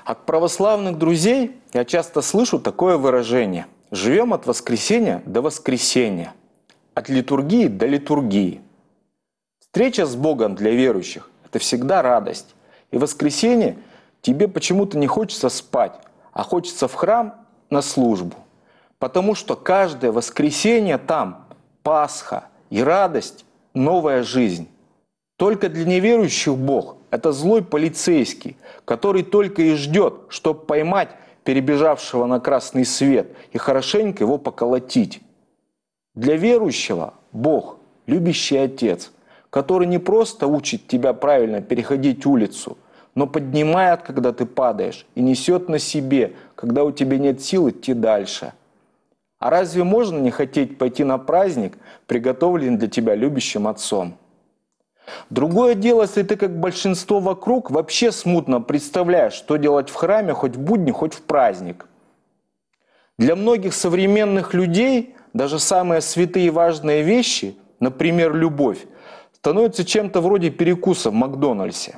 От православных друзей я часто слышу такое выражение: «Живем от воскресенья до воскресенья, от литургии до литургии». Встреча с Богом для верующих – это всегда радость. И в воскресенье тебе почему-то не хочется спать, а хочется в храм на службу. Потому что каждое воскресенье там Пасха и радость, новая жизнь. Только для неверующих Бог – это злой полицейский, который только и ждет, чтобы поймать перебежавшего на красный свет и хорошенько его поколотить. Для верующего Бог – любящий Отец, который не просто учит тебя правильно переходить улицу, но поднимает, когда ты падаешь, и несет на себе, когда у тебя нет сил идти дальше. А разве можно не хотеть пойти на праздник, приготовленный для тебя любящим Отцом? Другое дело, если ты, как большинство вокруг, вообще смутно представляешь, что делать в храме хоть в будни, хоть в праздник. Для многих современных людей даже самые святые и важные вещи, например, любовь, становятся чем-то вроде перекуса в Макдональдсе.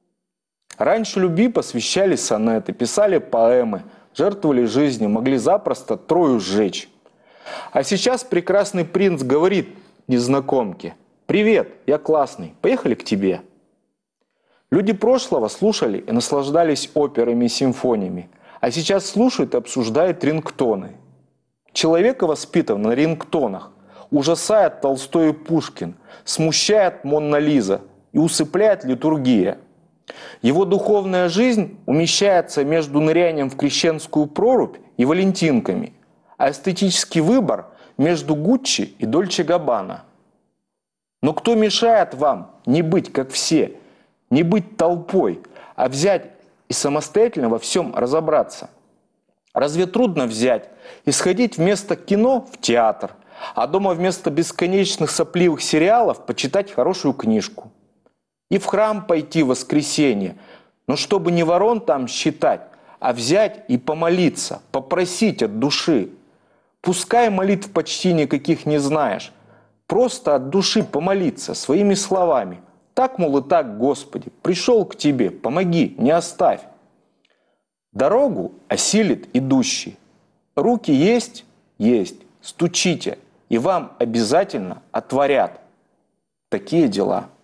Раньше любви посвящали сонеты, писали поэмы, жертвовали жизнью, могли запросто Трою сжечь. А сейчас прекрасный принц говорит незнакомке: «Привет, я классный, поехали к тебе». Люди прошлого слушали и наслаждались операми и симфониями, а сейчас слушают и обсуждают рингтоны. Человека воспитан на рингтонах, ужасает Толстой и Пушкин, смущает Монна Лиза и усыпляет литургия. Его духовная жизнь умещается между нырянием в крещенскую прорубь и валентинками, а эстетический выбор между Гуччи и Дольче Габбана. Но кто мешает вам не быть как все, не быть толпой, а взять и самостоятельно во всем разобраться? Разве трудно взять и сходить вместо кино в театр, а дома вместо бесконечных сопливых сериалов почитать хорошую книжку? И в храм пойти в воскресенье, но чтобы не ворон там считать, а взять и помолиться, попросить от души. Пускай молитв почти никаких не знаешь, просто от души помолиться своими словами. Так, мол, и так, Господи, пришел к Тебе, помоги, не оставь. Дорогу осилит идущий. Руки есть? Есть. Стучите, и вам обязательно отворят. Такие дела.